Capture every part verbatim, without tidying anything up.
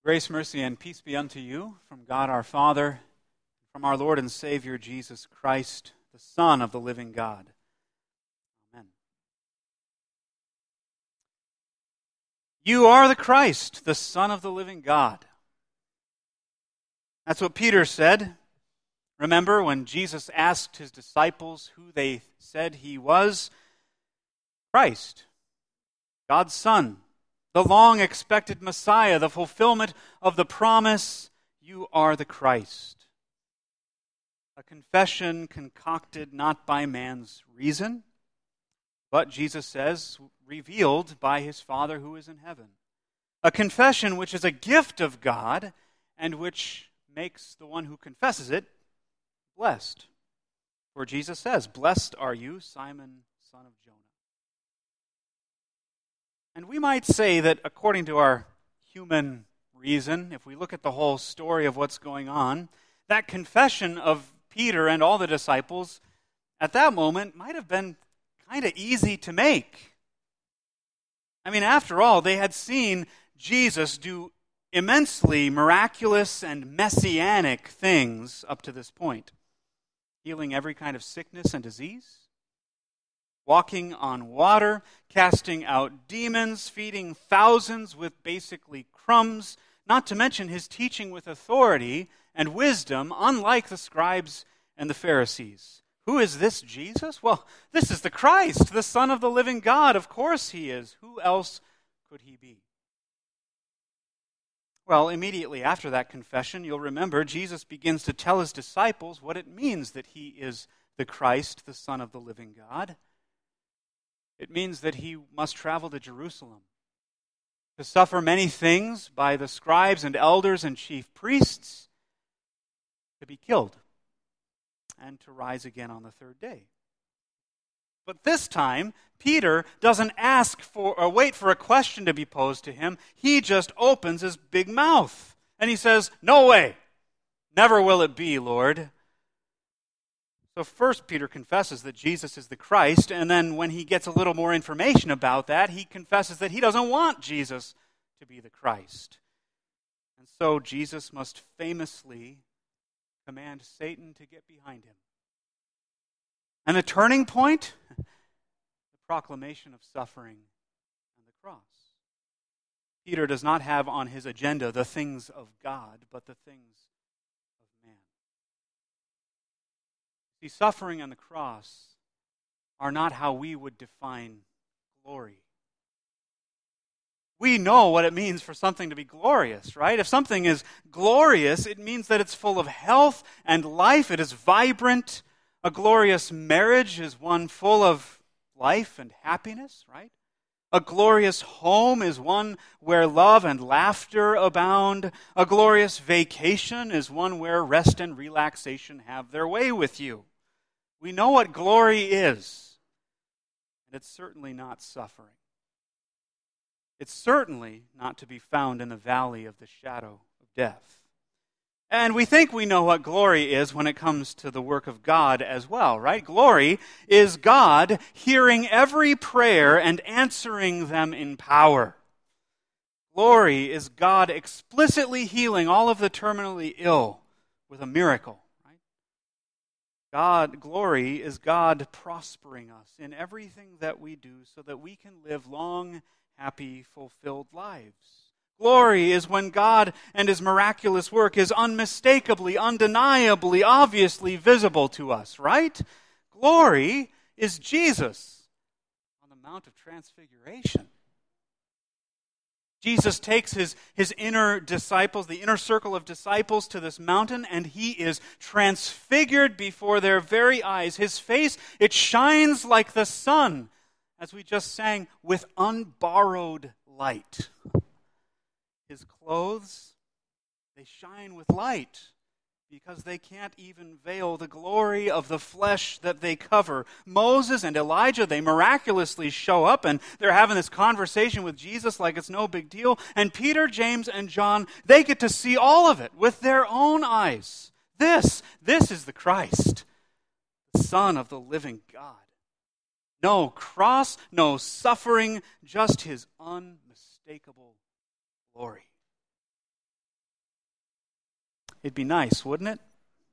Grace, mercy, and peace be unto you from God our Father, from our Lord and Savior Jesus Christ, the Son of the living God. Amen. You are the Christ, the Son of the living God. That's what Peter said. Remember when Jesus asked his disciples who they said he was? Christ, God's Son, the long-expected Messiah, the fulfillment of the promise, you are the Christ. A confession concocted not by man's reason, but, Jesus says, revealed by his Father who is in heaven. A confession which is a gift of God and which makes the one who confesses it blessed. For Jesus says, "Blessed are you, Simon, son of Jonah." And we might say that according to our human reason, if we look at the whole story of what's going on, that confession of Peter and all the disciples at that moment might have been kind of easy to make. I mean, after all, they had seen Jesus do immensely miraculous and messianic things up to this point. Healing every kind of sickness and disease, walking on water, casting out demons, feeding thousands with basically crumbs, not to mention his teaching with authority and wisdom, unlike the scribes and the Pharisees. Who is this Jesus? Well, this is the Christ, the Son of the living God. Of course he is. Who else could he be? Well, immediately after that confession, you'll remember Jesus begins to tell his disciples what it means that he is the Christ, the Son of the living God. It means that he must travel to Jerusalem to suffer many things by the scribes and elders and chief priests, to be killed, and to rise again on the third day. But this time, Peter doesn't ask for or wait for a question to be posed to him. He just opens his big mouth and he says, "No way! Never will it be, Lord." So first Peter confesses that Jesus is the Christ, and then when he gets a little more information about that, he confesses that he doesn't want Jesus to be the Christ. And so Jesus must famously command Satan to get behind him. And the turning point? The proclamation of suffering and the cross. Peter does not have on his agenda the things of God, but the things of man. See, suffering and the cross are not how we would define glory. We know what it means for something to be glorious, right? If something is glorious, it means that it's full of health and life. It is vibrant. A glorious marriage is one full of life and happiness, right? A glorious home is one where love and laughter abound. A glorious vacation is one where rest and relaxation have their way with you. We know what glory is, and it's certainly not suffering. It's certainly not to be found in the valley of the shadow of death. And we think we know what glory is when it comes to the work of God as well, right? Glory is God hearing every prayer and answering them in power. Glory is God explicitly healing all of the terminally ill with a miracle, right? God, glory is God prospering us in everything that we do so that we can live long, happy, fulfilled lives. Glory is when God and his miraculous work is unmistakably, undeniably, obviously visible to us, right? Glory is Jesus on the Mount of Transfiguration. Jesus takes his, his inner disciples, the inner circle of disciples, to this mountain, and he is transfigured before their very eyes. His face, it shines like the sun, as we just sang, with unborrowed light. His clothes, they shine with light because they can't even veil the glory of the flesh that they cover. Moses and Elijah, they miraculously show up and they're having this conversation with Jesus like it's no big deal. And Peter, James, and John, they get to see all of it with their own eyes. This, this is the Christ, the Son of the living God. No cross, no suffering, just his unmistakable glory. It'd be nice, wouldn't it?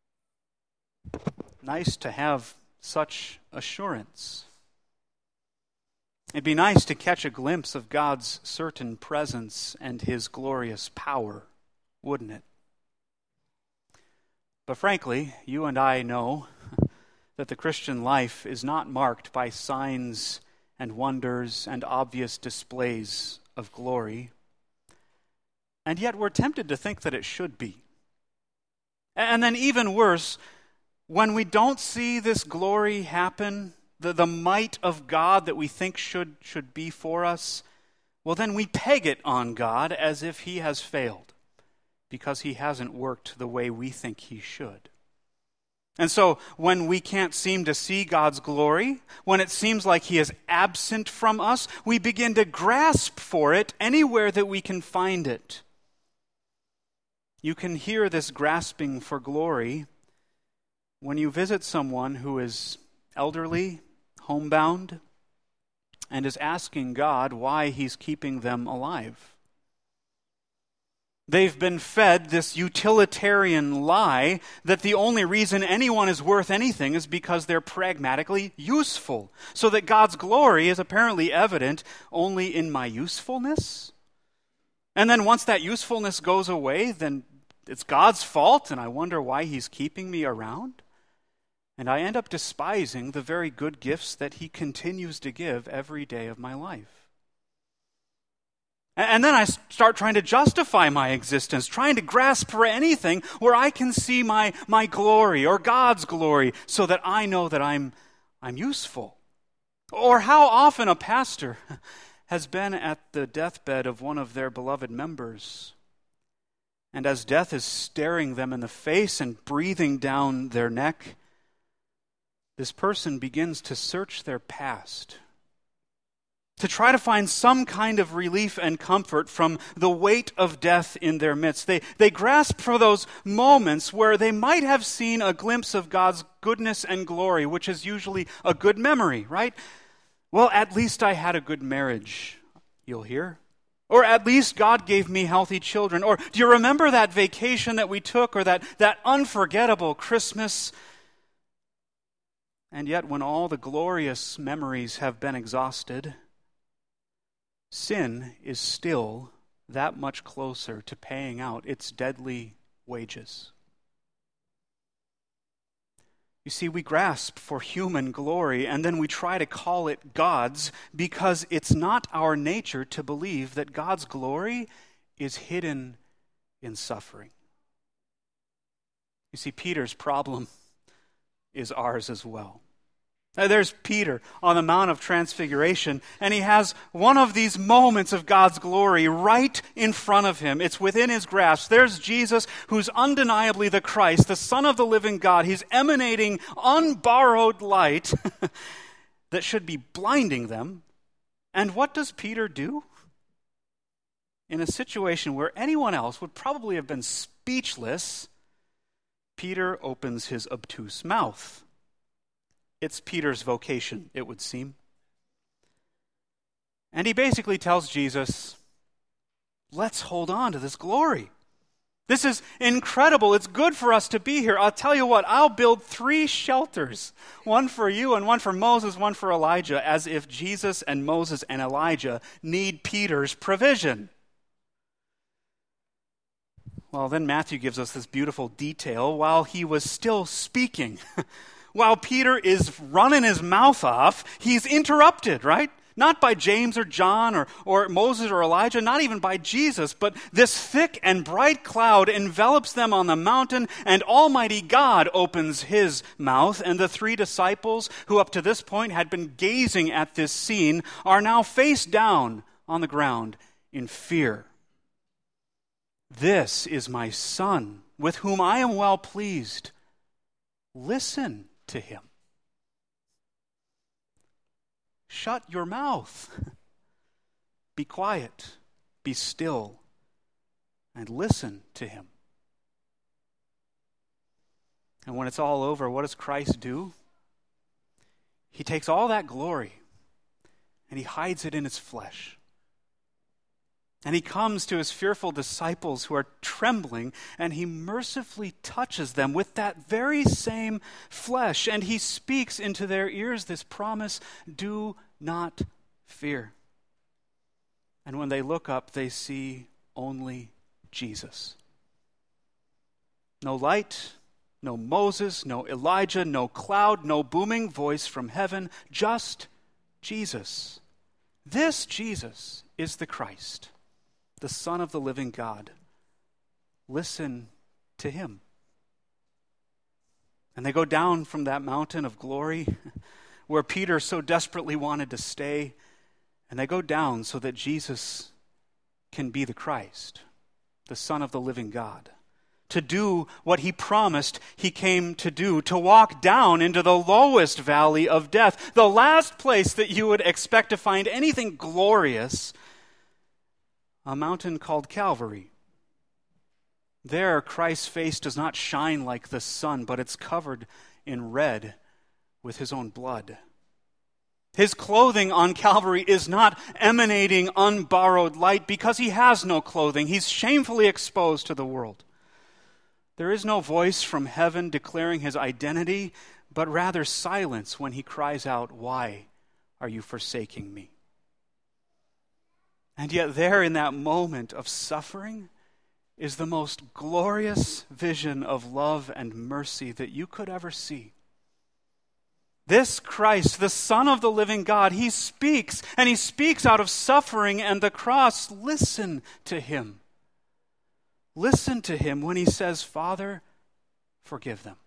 Nice to have such assurance. It'd be nice to catch a glimpse of God's certain presence and His glorious power, wouldn't it? But frankly, you and I know that the Christian life is not marked by signs and wonders and obvious displays of glory. And yet we're tempted to think that it should be. And then even worse, when we don't see this glory happen, the, the might of God that we think should, should be for us, well then we peg it on God as if He has failed because He hasn't worked the way we think He should. And so when we can't seem to see God's glory, when it seems like He is absent from us, we begin to grasp for it anywhere that we can find it. You can hear this grasping for glory when you visit someone who is elderly, homebound, and is asking God why He's keeping them alive. They've been fed this utilitarian lie that the only reason anyone is worth anything is because they're pragmatically useful, so that God's glory is apparently evident only in my usefulness. And then once that usefulness goes away, then it's God's fault, and I wonder why He's keeping me around. And I end up despising the very good gifts that He continues to give every day of my life. And then I start trying to justify my existence, trying to grasp for anything where I can see my, my glory or God's glory so that I know that I'm, I'm useful. Or how often a pastor has been at the deathbed of one of their beloved members, and as death is staring them in the face and breathing down their neck, this person begins to search their past, to try to find some kind of relief and comfort from the weight of death in their midst. They, they grasp for those moments where they might have seen a glimpse of God's goodness and glory, which is usually a good memory, right? Well, at least I had a good marriage, you'll hear. Or at least God gave me healthy children. Or do you remember that vacation that we took, or that, that unforgettable Christmas? And yet when all the glorious memories have been exhausted, sin is still that much closer to paying out its deadly wages. You see, we grasp for human glory, and then we try to call it God's, because it's not our nature to believe that God's glory is hidden in suffering. You see, Peter's problem is ours as well. Now, there's Peter on the Mount of Transfiguration, and he has one of these moments of God's glory right in front of him. It's within his grasp. There's Jesus, who's undeniably the Christ, the Son of the living God. He's emanating unborrowed light that should be blinding them. And what does Peter do? In a situation where anyone else would probably have been speechless, Peter opens his obtuse mouth. It's Peter's vocation, it would seem. And he basically tells Jesus, let's hold on to this glory. This is incredible. It's good for us to be here. I'll tell you what, I'll build three shelters, one for you and one for Moses, one for Elijah, as if Jesus and Moses and Elijah need Peter's provision. Well, then Matthew gives us this beautiful detail. While he was still speaking, while Peter is running his mouth off, he's interrupted, right? Not by James or John or, or Moses or Elijah, not even by Jesus, but this thick and bright cloud envelops them on the mountain, and Almighty God opens his mouth, and the three disciples, who up to this point had been gazing at this scene, are now face down on the ground in fear. This is my Son, with whom I am well pleased. Listen to him. Shut your mouth. Be quiet. Be still. And listen to him. And when it's all over, what does Christ do? He takes all that glory and he hides it in his flesh. And he comes to his fearful disciples who are trembling, and he mercifully touches them with that very same flesh. And he speaks into their ears this promise, do not fear. And when they look up, they see only Jesus. No light, no Moses, no Elijah, no cloud, no booming voice from heaven, just Jesus. This Jesus is the Christ, the Son of the living God. Listen to him. And they go down from that mountain of glory where Peter so desperately wanted to stay, and they go down so that Jesus can be the Christ, the Son of the living God, to do what he promised he came to do, to walk down into the lowest valley of death, the last place that you would expect to find anything glorious, a mountain called Calvary. There, Christ's face does not shine like the sun, but it's covered in red with his own blood. His clothing on Calvary is not emanating unborrowed light because he has no clothing. He's shamefully exposed to the world. There is no voice from heaven declaring his identity, but rather silence when he cries out, "Why are you forsaking me?" And yet there in that moment of suffering is the most glorious vision of love and mercy that you could ever see. This Christ, the Son of the living God, he speaks, and he speaks out of suffering and the cross. Listen to him. Listen to him when he says, "Father, forgive them."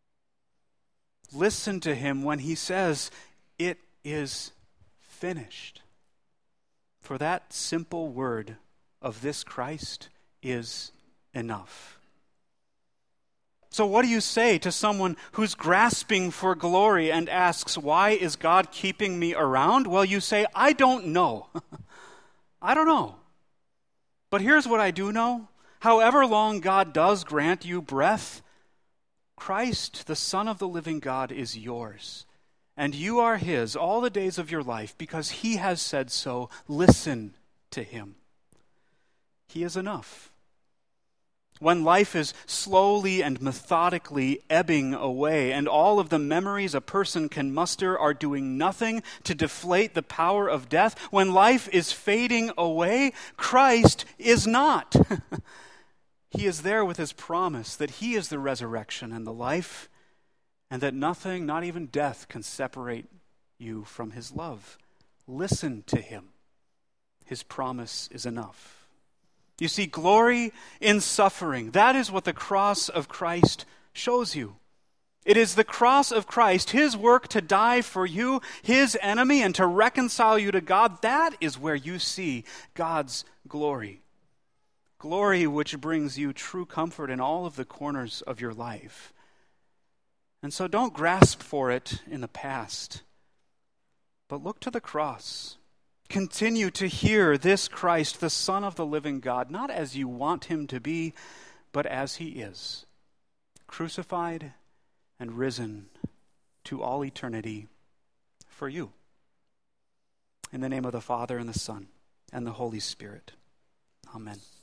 Listen to him when he says, "It is finished." For that simple word of this Christ is enough. So what do you say to someone who's grasping for glory and asks, "Why is God keeping me around?" Well, you say, "I don't know." I don't know. But here's what I do know. However long God does grant you breath, Christ, the Son of the living God, is yours. And you are his all the days of your life because he has said so. Listen to him. He is enough. When life is slowly and methodically ebbing away, and all of the memories a person can muster are doing nothing to deflate the power of death, when life is fading away, Christ is not. He is there with his promise that he is the resurrection and the life, and that nothing, not even death, can separate you from his love. Listen to him. His promise is enough. You see, glory in suffering, that is what the cross of Christ shows you. It is the cross of Christ, his work to die for you, his enemy, and to reconcile you to God. That is where you see God's glory. Glory which brings you true comfort in all of the corners of your life. And so don't grasp for it in the past, but look to the cross. Continue to hear this Christ, the Son of the living God, not as you want him to be, but as he is, crucified and risen to all eternity for you. In the name of the Father, and the Son, and the Holy Spirit. Amen.